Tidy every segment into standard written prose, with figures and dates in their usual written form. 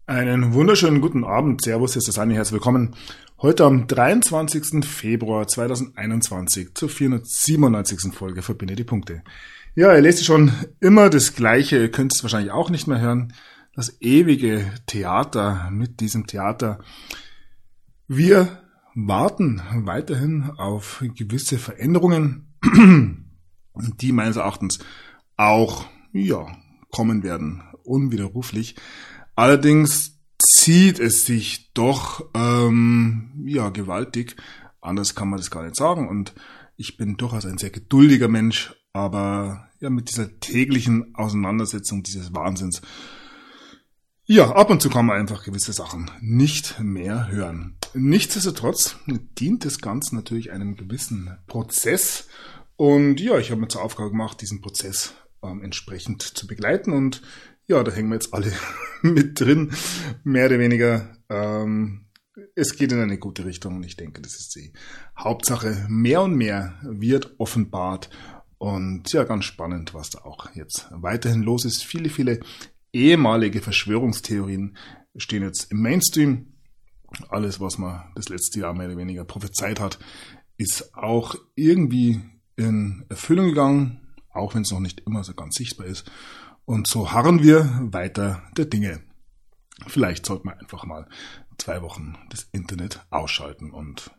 Einen wunderschönen guten Abend. Servus, hier ist der Sani. Herzlich willkommen. Heute am 23. Februar 2021 zur 497. Folge Verbinde die Punkte. Ja, ihr lest schon immer das Gleiche. Ihr könnt es wahrscheinlich auch nicht mehr hören. Das ewige Theater mit diesem Theater. Wir warten weiterhin auf gewisse Veränderungen, die meines Erachtens auch, kommen werden. Unwiderruflich. Allerdings zieht es sich doch gewaltig. Anders kann man das gar nicht sagen. Und ich bin durchaus ein sehr geduldiger Mensch, aber mit dieser täglichen Auseinandersetzung dieses Wahnsinns, ab und zu kann man einfach gewisse Sachen nicht mehr hören. Nichtsdestotrotz dient das Ganze natürlich einem gewissen Prozess. Und ich habe mir zur Aufgabe gemacht, diesen Prozess entsprechend zu begleiten. Und da hängen wir jetzt alle mit drin, mehr oder weniger. Es geht in eine gute Richtung und ich denke, das ist die Hauptsache. Mehr und mehr wird offenbart und ganz spannend, was da auch jetzt weiterhin los ist. Viele, viele ehemalige Verschwörungstheorien stehen jetzt im Mainstream. Alles, was man das letzte Jahr mehr oder weniger prophezeit hat, ist auch irgendwie in Erfüllung gegangen, auch wenn es noch nicht immer so ganz sichtbar ist. Und so harren wir weiter der Dinge. Vielleicht sollte man einfach mal 2 Wochen das Internet ausschalten und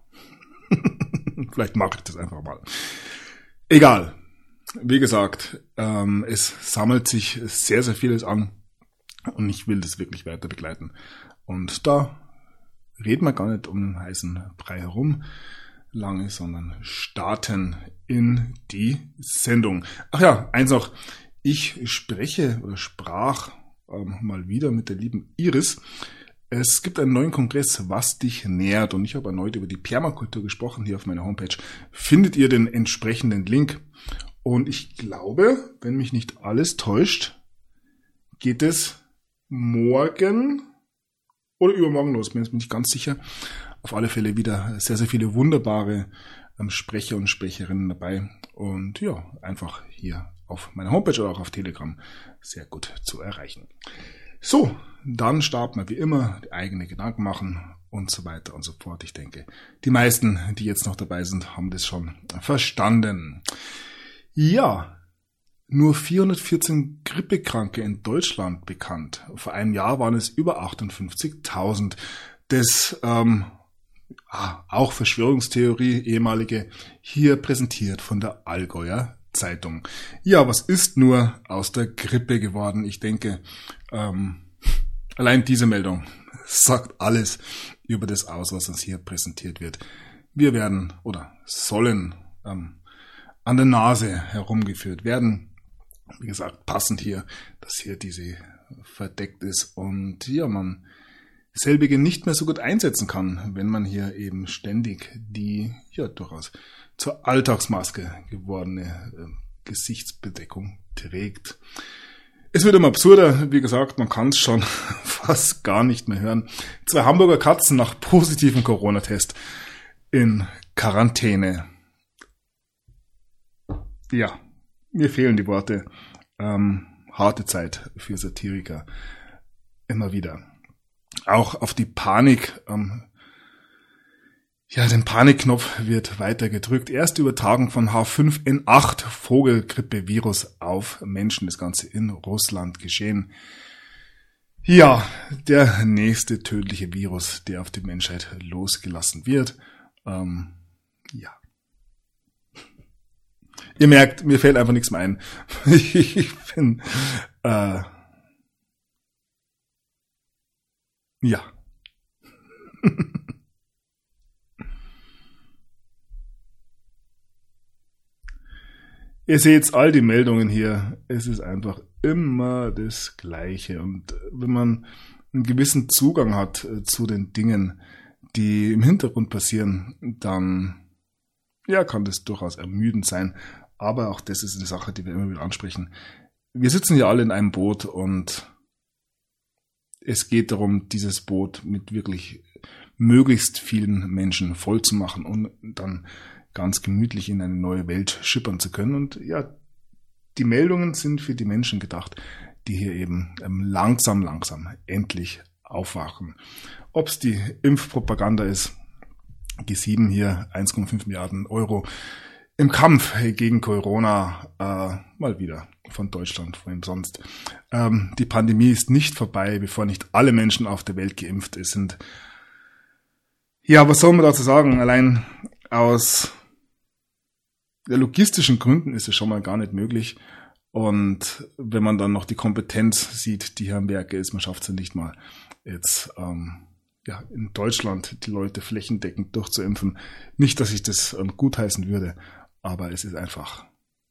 vielleicht mache ich das einfach mal. Egal. Wie gesagt, es sammelt sich sehr, sehr vieles an und ich will das wirklich weiter begleiten. Und da reden wir gar nicht um den heißen Brei herum lange, sondern starten in die Sendung. Ach ja, eins noch. Ich sprach mal wieder mit der lieben Iris. Es gibt einen neuen Kongress, was dich nährt. Und ich habe erneut über die Permakultur gesprochen. Hier auf meiner Homepage findet ihr den entsprechenden Link. Und ich glaube, wenn mich nicht alles täuscht, geht es morgen oder übermorgen los. Bin jetzt nicht ganz sicher. Auf alle Fälle wieder sehr, sehr viele wunderbare Sprecher und Sprecherinnen dabei. Und einfach hier auf meiner Homepage oder auch auf Telegram sehr gut zu erreichen. So, dann starten wir wie immer, die eigene Gedanken machen und so weiter und so fort. Ich denke, die meisten, die jetzt noch dabei sind, haben das schon verstanden. Nur 414 Grippekranke in Deutschland bekannt. Vor einem Jahr waren es über 58.000. Das auch Verschwörungstheorie, ehemalige, hier präsentiert von der Allgäuer Zeitung. Was ist nur aus der Grippe geworden? Ich denke, allein diese Meldung sagt alles über das aus, was uns hier präsentiert wird. Wir werden oder sollen an der Nase herumgeführt werden. Wie gesagt, passend hier, dass hier diese verdeckt ist und man selbige nicht mehr so gut einsetzen kann, wenn man hier eben ständig die durchaus zur Alltagsmaske gewordene Gesichtsbedeckung trägt. Es wird immer absurder, wie gesagt, man kann es schon fast gar nicht mehr hören. 2 Hamburger Katzen nach positivem Corona-Test in Quarantäne. Mir fehlen die Worte. Harte Zeit für Satiriker. Immer wieder. Auch auf die Panik, den Panikknopf wird weiter gedrückt. Erste Übertragung von H5N8 Vogelgrippe-Virus auf Menschen. Das Ganze in Russland geschehen. Der nächste tödliche Virus, der auf die Menschheit losgelassen wird. Ihr merkt, mir fällt einfach nichts mehr ein. Ich bin, Ihr seht all die Meldungen hier. Es ist einfach immer das Gleiche. Und wenn man einen gewissen Zugang hat zu den Dingen, die im Hintergrund passieren, dann kann das durchaus ermüdend sein. Aber auch das ist eine Sache, die wir immer wieder ansprechen. Wir sitzen hier alle in einem Boot und es geht darum, dieses Boot mit wirklich möglichst vielen Menschen voll zu machen und dann ganz gemütlich in eine neue Welt schippern zu können. Und die Meldungen sind für die Menschen gedacht, die hier eben langsam endlich aufwachen. Ob es die Impfpropaganda ist, G7 hier 1,5 Milliarden Euro im Kampf gegen Corona, mal wieder von Deutschland, von wem sonst. Die Pandemie ist nicht vorbei, bevor nicht alle Menschen auf der Welt geimpft sind. Ja, was soll man dazu sagen? Allein aus logistischen Gründen ist es schon mal gar nicht möglich. Und wenn man dann noch die Kompetenz sieht, die hier am Werke ist, man schafft es ja nicht mal jetzt in Deutschland die Leute flächendeckend durchzuimpfen. Nicht, dass ich das gutheißen würde, aber es ist einfach,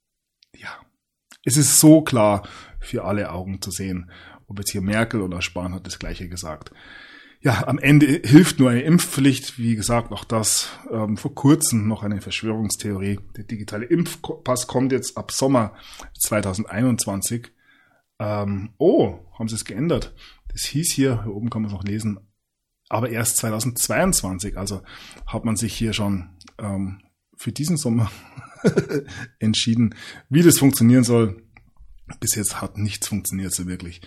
es ist so klar für alle Augen zu sehen. Ob jetzt hier Merkel oder Spahn hat das Gleiche gesagt. Ja, am Ende hilft nur eine Impfpflicht. Wie gesagt, auch das vor kurzem noch eine Verschwörungstheorie. Der digitale Impfpass kommt jetzt ab Sommer 2021. Haben sie es geändert. Das hieß hier oben kann man es noch lesen, aber erst 2022. Also hat man sich hier schon für diesen Sommer entschieden, wie das funktionieren soll. Bis jetzt hat nichts funktioniert so wirklich.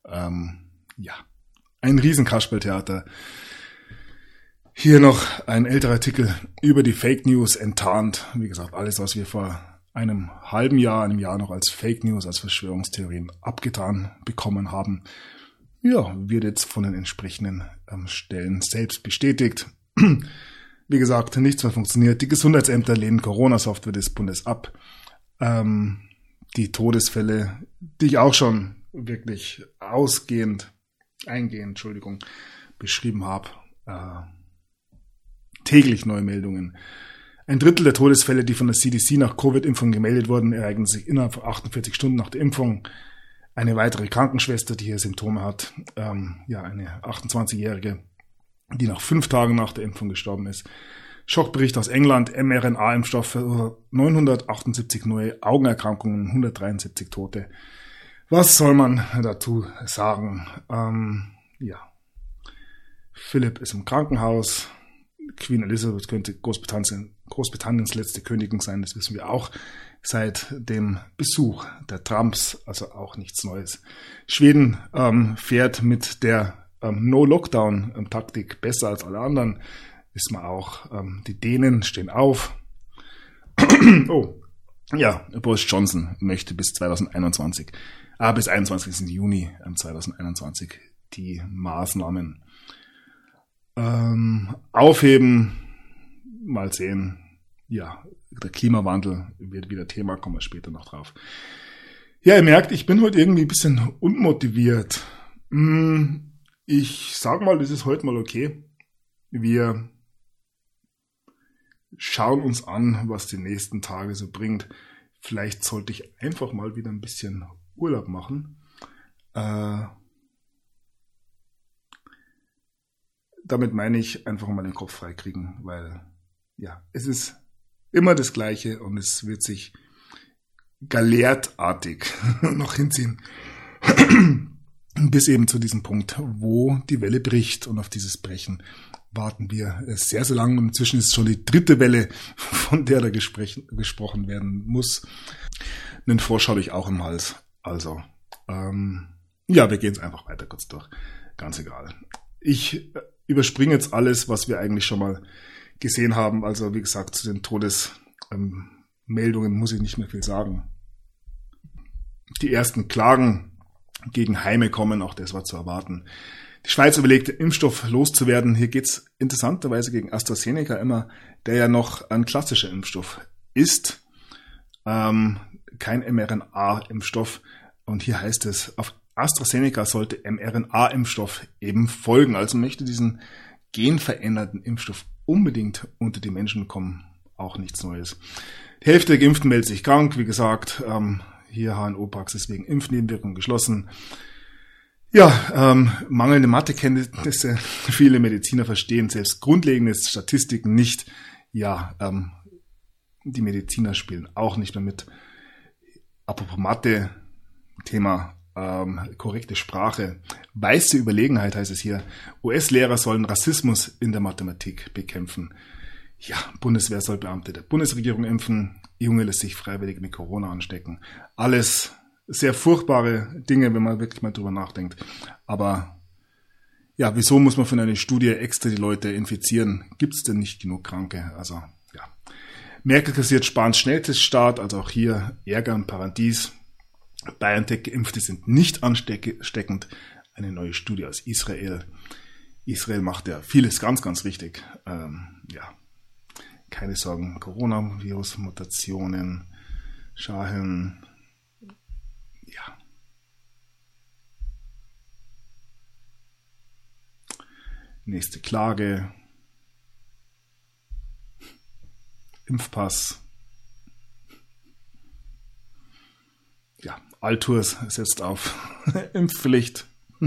Ein riesen Kasperltheater. Hier noch ein älterer Artikel über die Fake News enttarnt. Wie gesagt, alles, was wir vor einem Jahr noch als Fake News, als Verschwörungstheorien abgetan bekommen haben, wird jetzt von den entsprechenden Stellen selbst bestätigt. Wie gesagt, nichts mehr funktioniert. Die Gesundheitsämter lehnen Corona-Software des Bundes ab. Die Todesfälle, die ich auch schon wirklich eingehend beschrieben habe. Täglich neue Meldungen. 1/3 der Todesfälle, die von der CDC nach Covid-Impfung gemeldet wurden, ereignen sich innerhalb von 48 Stunden nach der Impfung. Eine weitere Krankenschwester, die hier Symptome hat, eine 28-Jährige, die nach 5 Tagen nach der Impfung gestorben ist. Schockbericht aus England, mRNA-Impfstoff, 978 neue Augenerkrankungen, 173 Tote. Was soll man dazu sagen? Philipp ist im Krankenhaus. Queen Elizabeth könnte Großbritanniens letzte Königin sein, das wissen wir auch. Seit dem Besuch der Trumps, also auch nichts Neues. Schweden fährt mit der No-Lockdown-Taktik besser als alle anderen. Wissen wir auch, die Dänen stehen auf. Boris Johnson möchte bis 21. Juni 2021 die Maßnahmen aufheben. Mal sehen. Ja, der Klimawandel wird wieder Thema, kommen wir später noch drauf. Ja, ihr merkt, ich bin heute irgendwie ein bisschen unmotiviert. Ich sag mal, das ist heute mal okay. Wir schauen uns an, was die nächsten Tage so bringt. Vielleicht sollte ich einfach mal wieder ein bisschen Urlaub machen. Damit meine ich einfach mal den Kopf frei kriegen, weil es ist immer das Gleiche und es wird sich galeertartig noch hinziehen. Bis eben zu diesem Punkt, wo die Welle bricht, und auf dieses Brechen warten wir sehr, sehr lange. Inzwischen ist es schon die 3. Welle, von der da gesprochen werden muss. Einen Frosch habe ich auch im Hals. Also, wir gehen es einfach weiter kurz durch. Ganz egal. Ich überspringe jetzt alles, was wir eigentlich schon mal gesehen haben. Also, wie gesagt, zu den Todesmeldungen muss ich nicht mehr viel sagen. Die ersten Klagen gegen Heime kommen, auch das war zu erwarten. Die Schweiz überlegt, Impfstoff loszuwerden. Hier geht's interessanterweise gegen AstraZeneca immer, der ja noch ein klassischer Impfstoff ist. Kein mRNA-Impfstoff. Und hier heißt es, auf AstraZeneca sollte mRNA-Impfstoff eben folgen. Also möchte diesen genveränderten Impfstoff unbedingt unter die Menschen kommen. Auch nichts Neues. Die Hälfte der Geimpften meldet sich krank. Wie gesagt, hier HNO-Praxis wegen Impfnebenwirkungen geschlossen. Mangelnde Mathekenntnisse. Viele Mediziner verstehen selbst grundlegende Statistiken nicht. Die Mediziner spielen auch nicht mehr mit. Apropos Mathe, Thema korrekte Sprache. Weiße Überlegenheit heißt es hier. US-Lehrer sollen Rassismus in der Mathematik bekämpfen. Bundeswehr soll Beamte der Bundesregierung impfen. Junge lässt sich freiwillig mit Corona anstecken. Alles sehr furchtbare Dinge, wenn man wirklich mal drüber nachdenkt. Aber ja, wieso muss man von einer Studie extra die Leute infizieren? Gibt es denn nicht genug Kranke? Also ja. Merkel kassiert Spahns Schnellteststart, also auch hier Ärger und Paradies. BioNTech-Geimpfte sind nicht ansteckend. Eine neue Studie aus Israel. Israel macht ja vieles ganz, ganz richtig. Ja, keine Sorgen. Coronavirus, Mutationen, Scharheln. Ja. Nächste Klage. Impfpass. Ja, Altours setzt auf Impfpflicht.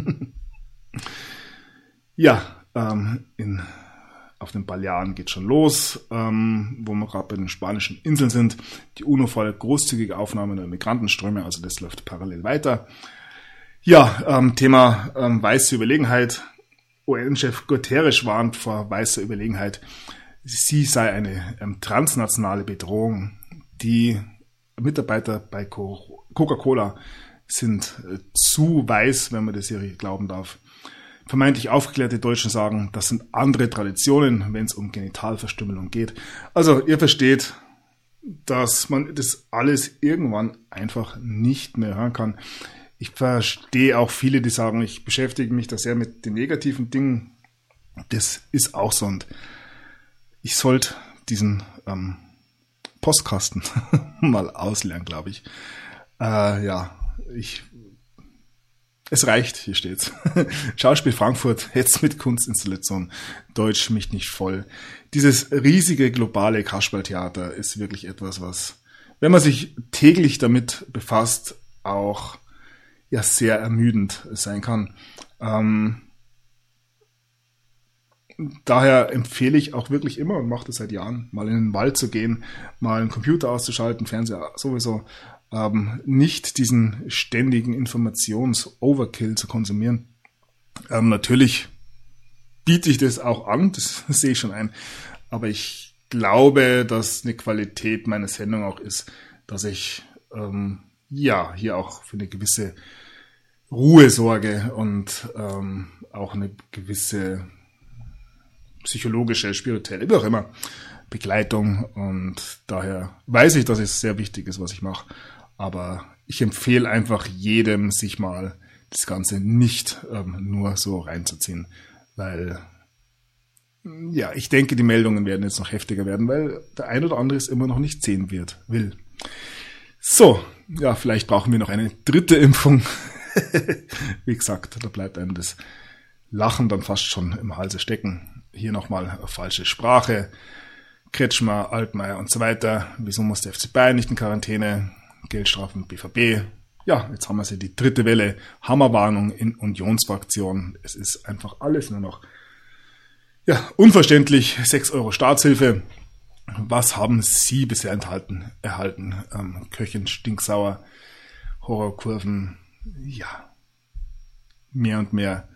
Ja, auf den Balearen geht schon los, wo wir gerade bei den spanischen Inseln sind. Die UNO fordert großzügige Aufnahme der Migrantenströme, also das läuft parallel weiter. Ja, Thema weiße Überlegenheit. UN-Chef Guterres warnt vor weißer Überlegenheit. Sie sei eine transnationale Bedrohung. Die Mitarbeiter bei Coca-Cola sind zu weiß, wenn man das hier glauben darf. Vermeintlich aufgeklärte Deutschen sagen, das sind andere Traditionen, wenn es um Genitalverstümmelung geht. Also ihr versteht, dass man das alles irgendwann einfach nicht mehr hören kann. Ich verstehe auch viele, die sagen, ich beschäftige mich da sehr mit den negativen Dingen. Das ist auch so. Und ich sollte diesen Postkasten mal auslernen, glaube ich. Es reicht, hier steht's. Schauspiel Frankfurt, jetzt mit Kunstinstallation, Deutsch mich nicht voll. Dieses riesige globale Kasperltheater ist wirklich etwas, was, wenn man sich täglich damit befasst, auch ja sehr ermüdend sein kann. Daher empfehle ich auch wirklich immer und mache das seit Jahren, mal in den Wald zu gehen, mal einen Computer auszuschalten, Fernseher sowieso, nicht diesen ständigen Informations-Overkill zu konsumieren. Natürlich biete ich das auch an, das sehe ich schon ein, aber ich glaube, dass eine Qualität meiner Sendung auch ist, dass ich hier auch für eine gewisse Ruhe sorge und auch eine gewisse psychologische, spirituelle, wie auch immer, Begleitung, und daher weiß ich, dass es sehr wichtig ist, was ich mache, aber ich empfehle einfach jedem, sich mal das Ganze nicht nur so reinzuziehen, weil ja, ich denke, die Meldungen werden jetzt noch heftiger werden, weil der ein oder andere es immer noch nicht sehen will. So, ja, vielleicht brauchen wir noch eine dritte Impfung. Wie gesagt, da bleibt einem das Lachen dann fast schon im Halse stecken. Hier nochmal falsche Sprache. Kretschmer, Altmaier und so weiter. Wieso muss der FC Bayern nicht in Quarantäne? Geldstrafen BVB. Ja, jetzt haben wir sie, die dritte Welle. Hammerwarnung in Unionsfraktion. Es ist einfach alles nur noch unverständlich. 6 Euro Staatshilfe. Was haben Sie bisher erhalten? Köchin stinksauer, Horrorkurven. Ja, mehr und mehr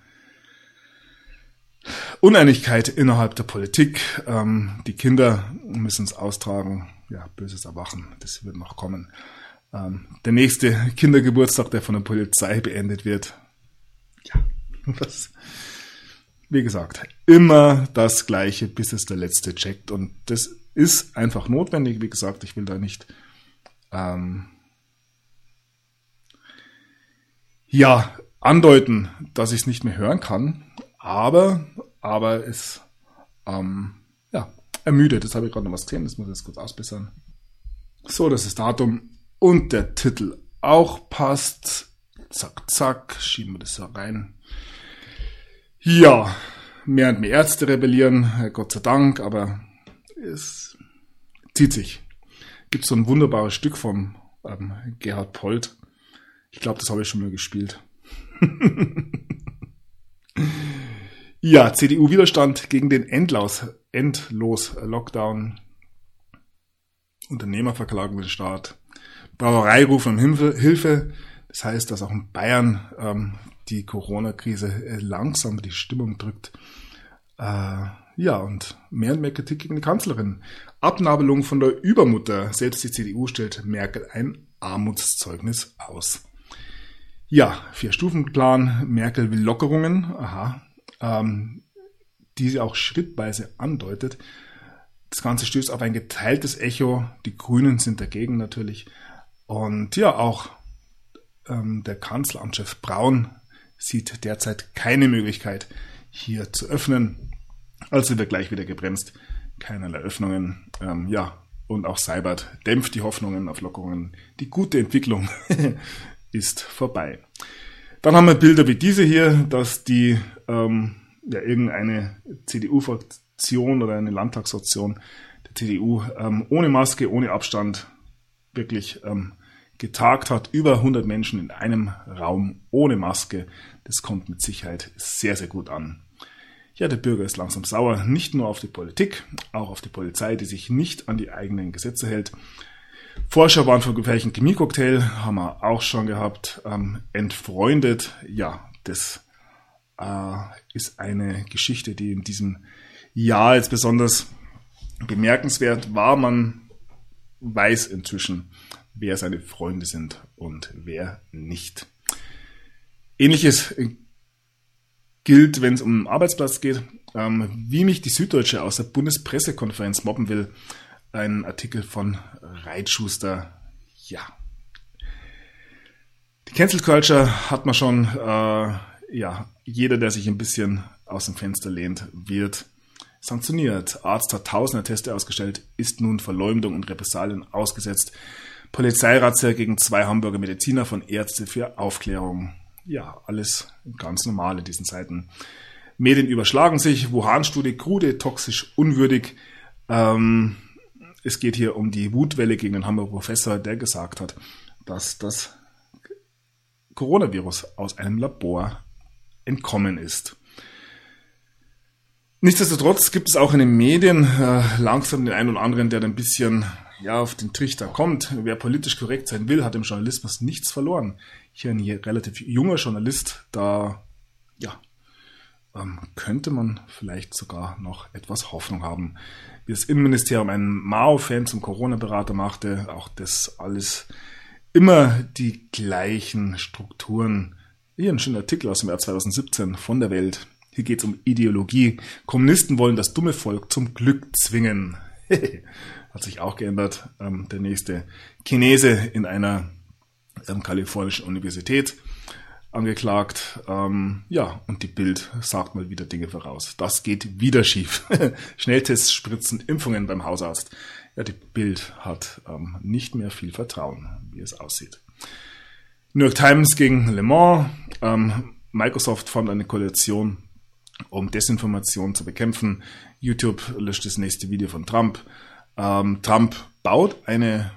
Uneinigkeit innerhalb der Politik. Die Kinder müssen es austragen. Ja, böses Erwachen, das wird noch kommen. Der nächste Kindergeburtstag, der von der Polizei beendet wird. Ja, wie gesagt, immer das Gleiche, bis es der Letzte checkt. Und das ist einfach notwendig. Wie gesagt, ich will da nicht andeuten, dass ich es nicht mehr hören kann. Aber es ermüdet. Das habe ich gerade noch was gesehen. Das muss ich jetzt kurz ausbessern. So, das ist Datum. Und der Titel auch passt. Zack, zack. Schieben wir das da rein. Ja, mehr und mehr Ärzte rebellieren. Gott sei Dank. Aber es zieht sich. Gibt so ein wunderbares Stück vom Gerhard Polt. Ich glaube, das habe ich schon mal gespielt. Ja, CDU-Widerstand gegen den Endlos-Lockdown. Unternehmer verklagen den Staat. Brauerei rufen um Hilfe. Das heißt, dass auch in Bayern die Corona-Krise langsam die Stimmung drückt. Und mehr Kritik gegen die Kanzlerin. Abnabelung von der Übermutter. Selbst die CDU stellt Merkel ein Armutszeugnis aus. Ja, 4-Stufen-Plan, Merkel will Lockerungen, die sie auch schrittweise andeutet. Das Ganze stößt auf ein geteiltes Echo. Die Grünen sind dagegen natürlich. Und ja, auch der Kanzleramtschef Braun sieht derzeit keine Möglichkeit, hier zu öffnen. Also wird gleich wieder gebremst. Keinerlei Öffnungen. Und auch Seibert dämpft die Hoffnungen auf Lockerungen. Die gute Entwicklung ist vorbei. Dann haben wir Bilder wie diese hier, dass die irgendeine CDU-Fraktion oder eine Landtagsfraktion der CDU ohne Maske, ohne Abstand wirklich getagt hat. Über 100 Menschen in einem Raum ohne Maske. Das kommt mit Sicherheit sehr, sehr gut an. Ja, der Bürger ist langsam sauer, nicht nur auf die Politik, auch auf die Polizei, die sich nicht an die eigenen Gesetze hält. Forscher waren vom gefährlichen Chemiecocktail, haben wir auch schon gehabt, entfreundet. Ja, das ist eine Geschichte, die in diesem Jahr jetzt besonders bemerkenswert war. Man weiß inzwischen, wer seine Freunde sind und wer nicht. Ähnliches gilt, wenn es um den Arbeitsplatz geht. Wie mich die Süddeutsche aus der Bundespressekonferenz mobben will. Ein Artikel von Reitschuster. Ja. Die Cancel Culture hat man schon. Jeder, der sich ein bisschen aus dem Fenster lehnt, wird sanktioniert. Arzt hat tausende Teste ausgestellt, ist nun Verleumdung und Repressalien ausgesetzt. Polizeirazzia gegen 2 Hamburger Mediziner von Ärzte für Aufklärung. Ja, alles ganz normal in diesen Zeiten. Medien überschlagen sich. Wuhan-Studie, krude, toxisch, unwürdig. Es geht hier um die Wutwelle gegen den Hamburger Professor, der gesagt hat, dass das Coronavirus aus einem Labor entkommen ist. Nichtsdestotrotz gibt es auch in den Medien langsam den einen oder anderen, der ein bisschen auf den Trichter kommt. Wer politisch korrekt sein will, hat im Journalismus nichts verloren. Hier ein relativ junger Journalist, da könnte man vielleicht sogar noch etwas Hoffnung haben. Wie das Innenministerium einen Mao-Fan zum Corona-Berater machte, auch das alles immer die gleichen Strukturen. Hier ein schöner Artikel aus dem Jahr 2017 von der Welt. Hier geht es um Ideologie. Kommunisten wollen das dumme Volk zum Glück zwingen. Hat sich auch geändert. Der nächste Chinese in einer kalifornischen Universität angeklagt. Und die Bild sagt mal wieder Dinge voraus. Das geht wieder schief. Schnelltests, Spritzen, Impfungen beim Hausarzt. Ja, die Bild hat nicht mehr viel Vertrauen, wie es aussieht. New York Times gegen Le Mans. Microsoft formt eine Koalition, um Desinformation zu bekämpfen. YouTube löscht das nächste Video von Trump. Trump baut eine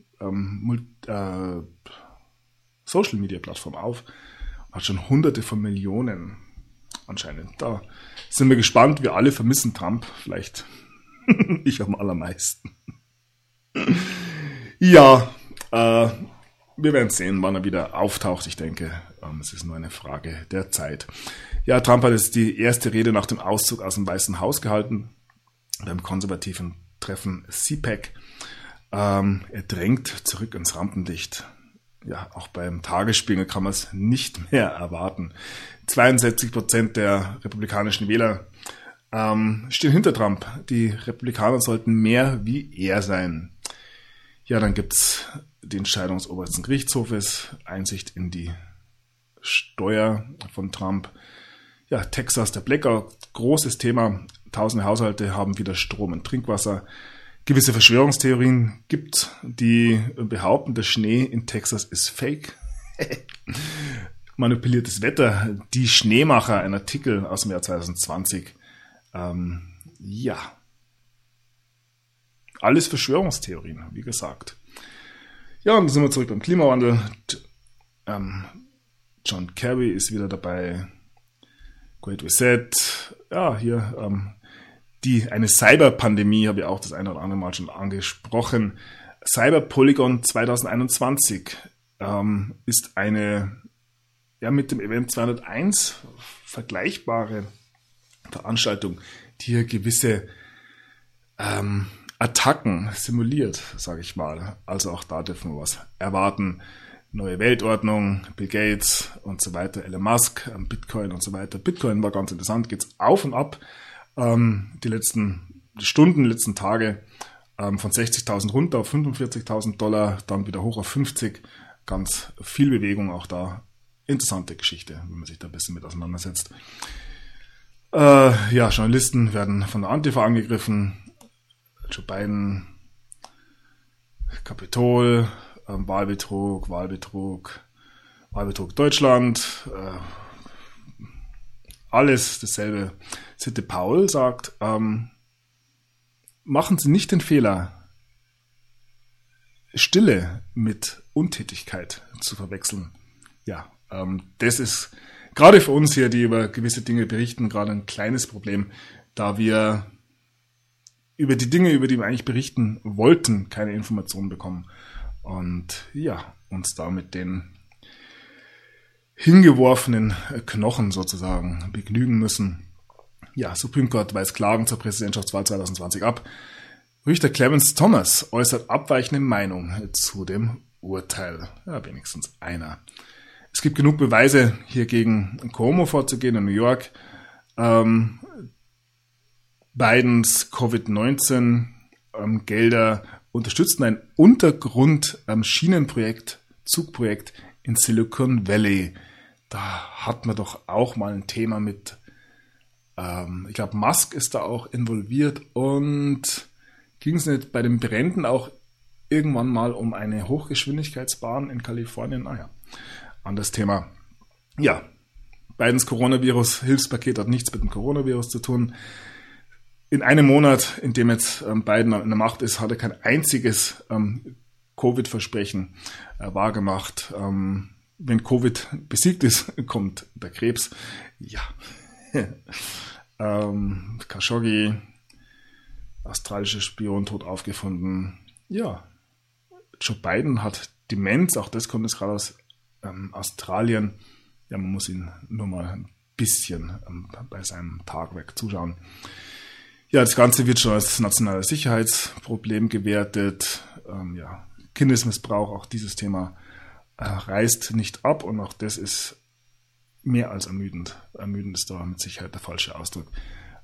Social-Media-Plattform auf, hat schon Hunderte von Millionen anscheinend. Da sind wir gespannt. Wir alle vermissen Trump. Vielleicht ich am allermeisten. Ja, wir werden sehen, wann er wieder auftaucht. Ich denke, es ist nur eine Frage der Zeit. Ja, Trump hat jetzt die erste Rede nach dem Auszug aus dem Weißen Haus gehalten, beim konservativen Treffen CPAC. Er drängt zurück ins Rampenlicht. Ja, auch beim Tagesspiegel kann man es nicht mehr erwarten. 62% der republikanischen Wähler stehen hinter Trump. Die Republikaner sollten mehr wie er sein. Ja, dann gibt's die Entscheidung des obersten Gerichtshofes, Einsicht in die Steuer von Trump. Ja, Texas, der Blackout, großes Thema. Tausende Haushalte haben wieder Strom und Trinkwasser. Gewisse Verschwörungstheorien gibt, die behaupten, der Schnee in Texas ist fake. Manipuliertes Wetter, die Schneemacher, ein Artikel aus dem Jahr 2020. Alles Verschwörungstheorien, wie gesagt. Ja, und dann sind wir zurück beim Klimawandel. John Kerry ist wieder dabei. Great Reset. Ja, hier eine Cyberpandemie habe ich auch das eine oder andere Mal schon angesprochen. Cyberpolygon 2021 ist eine mit dem Event 201 vergleichbare Veranstaltung, die hier gewisse Attacken simuliert, sage ich mal. Also auch da dürfen wir was erwarten. neue Weltordnung, Bill Gates und so weiter, Elon Musk, Bitcoin und so weiter. Bitcoin war ganz interessant, geht's auf und ab. Die letzten Stunden, letzten Tage von 60.000 runter auf 45.000 $, dann wieder hoch auf 50. Ganz viel Bewegung auch da. Interessante Geschichte, wenn man sich da ein bisschen mit auseinandersetzt. Journalisten werden von der Antifa angegriffen. Joe Biden, Kapitol, Wahlbetrug Deutschland, alles dasselbe. Sitte Paul sagt, machen Sie nicht den Fehler, Stille mit Untätigkeit zu verwechseln. Ja, das ist gerade für uns hier, die über gewisse Dinge berichten, gerade ein kleines Problem, da wir über die Dinge, über die wir eigentlich berichten wollten, keine Informationen bekommen. Und ja, uns da mit den hingeworfenen Knochen sozusagen begnügen müssen. Ja, Supreme Court weist Klagen zur Präsidentschaftswahl 2020 ab. Richter Clarence Thomas äußert abweichende Meinung zu dem Urteil. Ja, wenigstens einer. Es gibt genug Beweise, hier gegen Cuomo vorzugehen in New York. Bidens Covid-19 Gelder unterstützten ein Untergrund-Schienenprojekt, Zugprojekt in Silicon Valley. Da hat man doch auch mal ein Thema mit, ich glaube Musk ist da auch involviert, und ging es nicht bei den Bränden auch irgendwann mal um eine Hochgeschwindigkeitsbahn in Kalifornien? Anderes Thema. Ja, Bidens Coronavirus-Hilfspaket hat nichts mit dem Coronavirus zu tun. In einem Monat, in dem jetzt Biden in der Macht ist, hat er kein einziges Covid-Versprechen wahrgemacht. Wenn Covid besiegt ist, kommt der Krebs. Ja. Khashoggi, australischer Spion, tot aufgefunden. Ja. Joe Biden hat Demenz, auch das kommt jetzt gerade aus Australien. Ja, man muss ihn nur mal ein bisschen bei seinem Tagwerk zuschauen. Ja, das Ganze wird schon als nationales Sicherheitsproblem gewertet. Kindesmissbrauch, auch dieses Thema reißt nicht ab, und auch das ist mehr als ermüdend. Ermüdend ist da mit Sicherheit der falsche Ausdruck.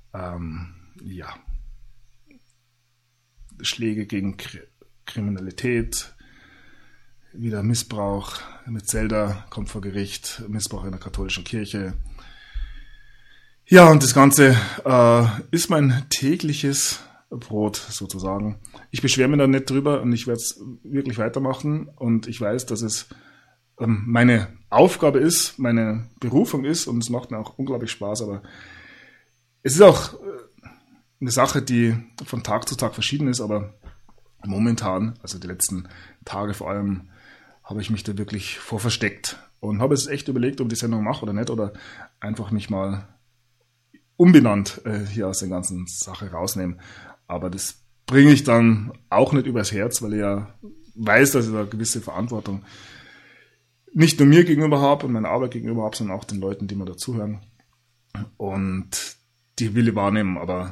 Schläge gegen Kriminalität, wieder Missbrauch mit Zelda kommt vor Gericht, Missbrauch in der katholischen Kirche. Ja, und das Ganze ist mein tägliches Brot sozusagen. Ich beschwere mich da nicht drüber, und ich werde es wirklich weitermachen, und ich weiß, dass es meine Aufgabe ist, meine Berufung ist, und es macht mir auch unglaublich Spaß, aber es ist auch eine Sache, die von Tag zu Tag verschieden ist, aber momentan, also die letzten Tage vor allem, habe ich mich da wirklich vor versteckt und habe es echt überlegt, ob ich die Sendung mache oder nicht, oder einfach mich mal unbenannt hier aus der ganzen Sache rausnehmen. Aber das bringe ich dann auch nicht übers Herz, weil ich ja weiß, dass ich da eine gewisse Verantwortung nicht nur mir gegenüber habe und meiner Arbeit gegenüber habe, sondern auch den Leuten, die mir dazuhören. Und die will ich wahrnehmen, aber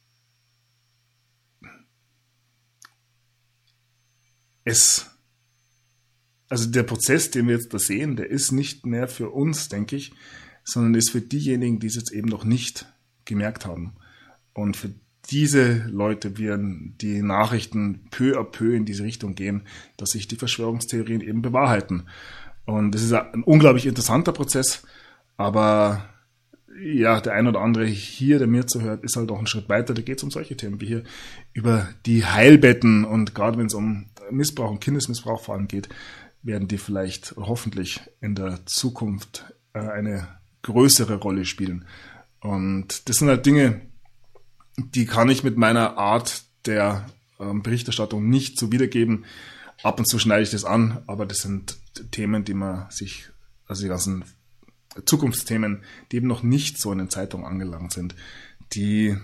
also der Prozess, den wir jetzt da sehen, der ist nicht mehr für uns, denke ich, sondern ist für diejenigen, die es jetzt eben noch nicht gemerkt haben. Und für diese Leute werden die Nachrichten peu à peu in diese Richtung gehen, dass sich die Verschwörungstheorien eben bewahrheiten. Und das ist ein unglaublich interessanter Prozess, aber ja, der ein oder andere hier, der mir zuhört, ist halt auch einen Schritt weiter. Da geht es um solche Themen wie hier über die Heilbetten, und gerade wenn es um Missbrauch und Kindesmissbrauch vor allem geht, werden die vielleicht hoffentlich in der Zukunft eine größere Rolle spielen. Und das sind halt Dinge, die kann ich mit meiner Art der Berichterstattung nicht so wiedergeben. Ab und zu schneide ich das an, aber das sind Themen, die man sich, also die ganzen Zukunftsthemen, die eben noch nicht so in den Zeitungen angelangt sind, die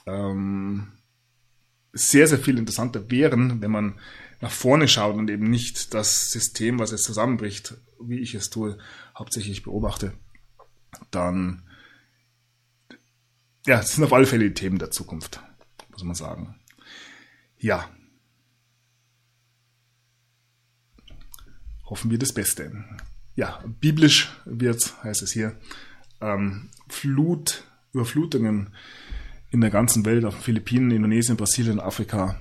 sehr, sehr viel interessanter wären, wenn man nach vorne schaut und eben nicht das System, was jetzt zusammenbricht, wie ich es tue, hauptsächlich beobachte. Dann, ja, es sind auf alle Fälle die Themen der Zukunft, muss man sagen. Ja. hoffen wir das Beste. Ja, biblisch heißt es hier, Überflutungen in der ganzen Welt, auf den Philippinen, Indonesien, Brasilien, Afrika.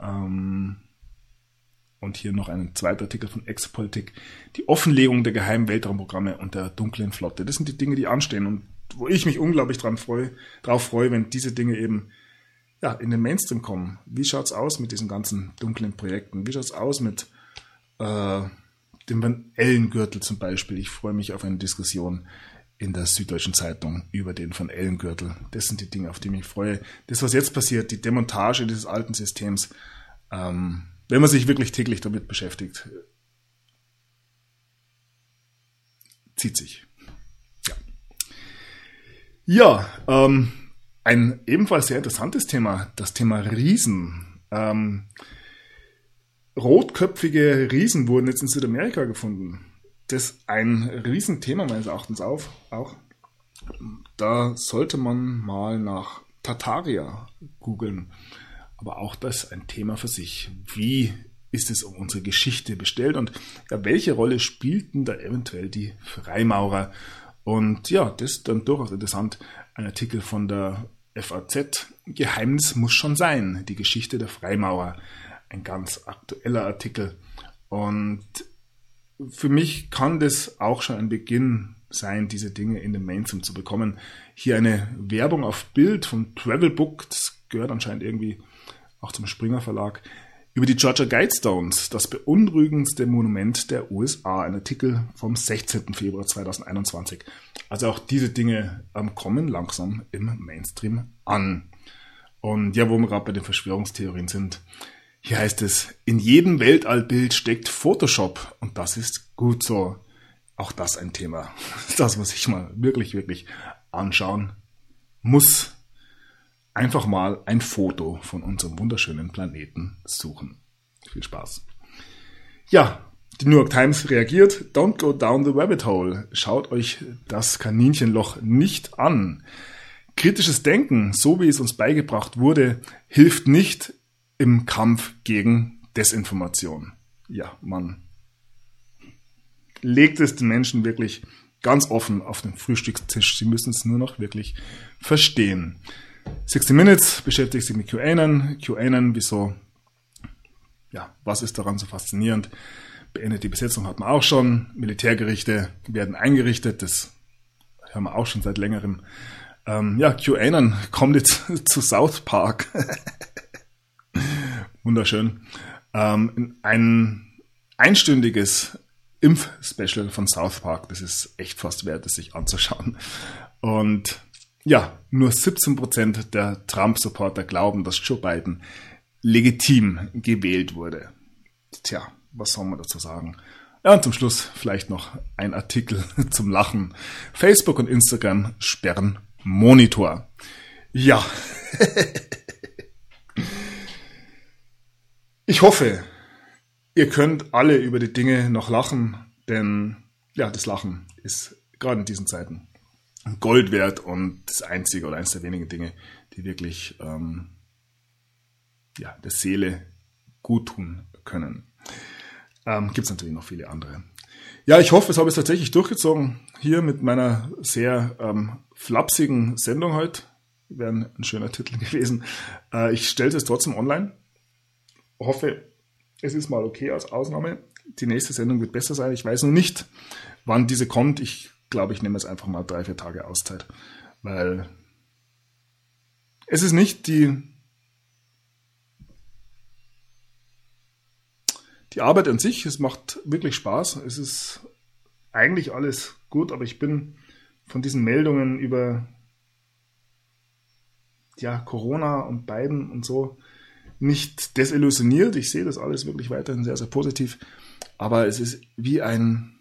Und hier noch ein zweiter Artikel von Exopolitik. Die Offenlegung der geheimen Weltraumprogramme und der dunklen Flotte. Das sind die Dinge, die anstehen und wo ich mich unglaublich drauf freue, wenn diese Dinge eben in den Mainstream kommen. Wie schaut's aus mit diesen ganzen dunklen Projekten? Wie schaut's aus mit dem Van Ellen-Gürtel zum Beispiel? Ich freue mich auf eine Diskussion in der Süddeutschen Zeitung über den Van Ellen-Gürtel. Das sind die Dinge, auf die ich mich freue. Das, was jetzt passiert, die Demontage dieses alten Systems, wenn man sich wirklich täglich damit beschäftigt, zieht sich. Ja, ein ebenfalls sehr interessantes Thema, das Thema Riesen. Rotköpfige Riesen wurden jetzt in Südamerika gefunden. Das ist ein Riesenthema meines Erachtens auch. Da sollte man mal nach Tartaria googeln. Aber auch das ist ein Thema für sich. Wie ist es um unsere Geschichte bestellt und welche Rolle spielten da eventuell die Freimaurer? Und ja, das ist dann durchaus interessant. Ein Artikel von der FAZ. Geheimnis muss schon sein. Die Geschichte der Freimaurer. Ein ganz aktueller Artikel. Und für mich kann das auch schon ein Beginn sein, diese Dinge in den Mainstream zu bekommen. Hier eine Werbung auf Bild vom Travelbook. Das gehört anscheinend irgendwie auch zum Springer Verlag, über die Georgia Guidestones, das beunruhigendste Monument der USA, ein Artikel vom 16. Februar 2021. Also auch diese Dinge kommen langsam im Mainstream an. Und ja, wo wir gerade bei den Verschwörungstheorien sind, hier heißt es, in jedem Weltallbild steckt Photoshop und das ist gut so. Auch das ein Thema, das muss ich mal wirklich, wirklich anschauen muss. Einfach mal ein Foto von unserem wunderschönen Planeten suchen. Viel Spaß. Ja, die New York Times reagiert. Don't go down the rabbit hole. Schaut euch das Kaninchenloch nicht an. Kritisches Denken, so wie es uns beigebracht wurde, hilft nicht im Kampf gegen Desinformation. Ja, man legt es den Menschen wirklich ganz offen auf den Frühstückstisch. Sie müssen es nur noch wirklich verstehen. 60 Minutes beschäftigt sich mit QAnon. QAnon, wieso? Ja, was ist daran so faszinierend? Beendet die Besetzung hat man auch schon. Militärgerichte werden eingerichtet. Das hören wir auch schon seit längerem. QAnon kommt jetzt zu South Park. Wunderschön. Ein einstündiges Impf-Special von South Park. Das ist echt fast wert, es sich anzuschauen. Und ja, nur 17% der Trump-Supporter glauben, dass Joe Biden legitim gewählt wurde. Tja, was soll man dazu sagen? Ja, und zum Schluss vielleicht noch ein Artikel zum Lachen. Facebook und Instagram sperren Monitor. Ja. Ich hoffe, ihr könnt alle über die Dinge noch lachen, denn ja, das Lachen ist gerade in diesen Zeiten Gold wert und das einzige oder eines der wenigen Dinge, die wirklich der Seele gut tun können. Gibt es natürlich noch viele andere. Ja, ich hoffe, es habe ich tatsächlich durchgezogen hier mit meiner sehr flapsigen Sendung heute. Wäre ein schöner Titel gewesen. Ich stelle es trotzdem online. Hoffe, es ist mal okay als Ausnahme. Die nächste Sendung wird besser sein. Ich weiß noch nicht, wann diese kommt. Ich glaube, ich nehme jetzt einfach mal 3-4 Tage Auszeit, weil es ist nicht die Arbeit an sich. Es macht wirklich Spaß. Es ist eigentlich alles gut, aber ich bin von diesen Meldungen über Corona und Biden und so nicht desillusioniert. Ich sehe das alles wirklich weiterhin sehr, sehr positiv. Aber es ist wie ein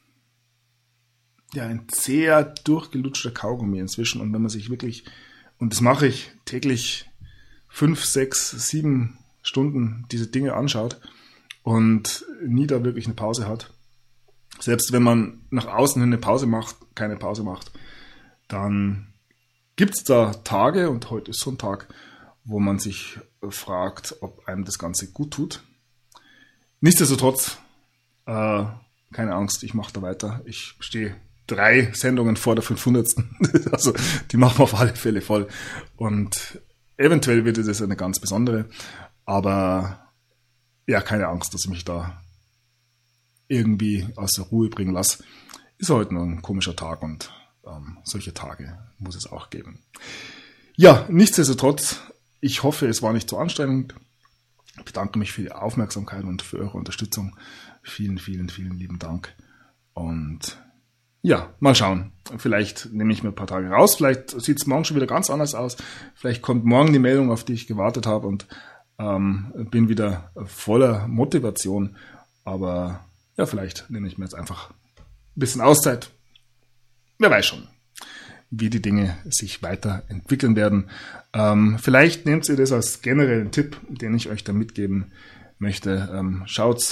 zäher, durchgelutschter Kaugummi inzwischen. Und wenn man sich wirklich, und das mache ich täglich 5, 6, 7 Stunden diese Dinge anschaut und nie da wirklich eine Pause hat, selbst wenn man nach außen hin keine Pause macht, dann gibt es da Tage, und heute ist so ein Tag, wo man sich fragt, ob einem das Ganze gut tut. Nichtsdestotrotz keine Angst, ich mache da weiter. Ich stehe 3 Sendungen vor der 500. Also die machen wir auf alle Fälle voll. Und eventuell wird es eine ganz besondere. Aber ja, keine Angst, dass ich mich da irgendwie aus der Ruhe bringen lasse. Ist heute nur ein komischer Tag und solche Tage muss es auch geben. Ja, nichtsdestotrotz, ich hoffe, es war nicht zu anstrengend. Ich bedanke mich für die Aufmerksamkeit und für eure Unterstützung. Vielen, vielen, vielen lieben Dank. Und ja, mal schauen. Vielleicht nehme ich mir ein paar Tage raus. Vielleicht sieht es morgen schon wieder ganz anders aus. Vielleicht kommt morgen die Meldung, auf die ich gewartet habe und bin wieder voller Motivation. Aber ja, vielleicht nehme ich mir jetzt einfach ein bisschen Auszeit. Wer weiß schon, wie die Dinge sich weiterentwickeln werden. Vielleicht nehmt ihr das als generellen Tipp, den ich euch da mitgeben möchte.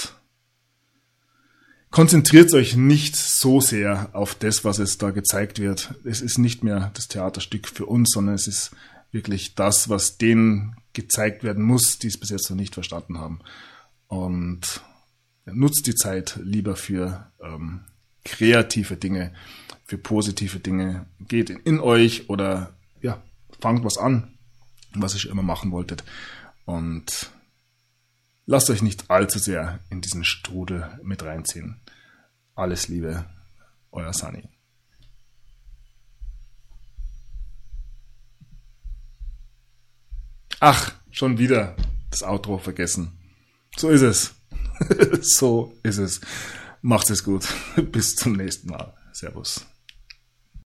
Konzentriert euch nicht so sehr auf das, was es da gezeigt wird. Es ist nicht mehr das Theaterstück für uns, sondern es ist wirklich das, was denen gezeigt werden muss, die es bis jetzt noch nicht verstanden haben. Und nutzt die Zeit lieber für kreative Dinge, für positive Dinge. Geht in euch oder ja, fangt was an, was ihr schon immer machen wolltet. Und lasst euch nicht allzu sehr in diesen Strudel mit reinziehen. Alles Liebe, euer Sunny. Ach, schon wieder das Outro vergessen. So ist es. So ist es. Macht es gut. Bis zum nächsten Mal. Servus.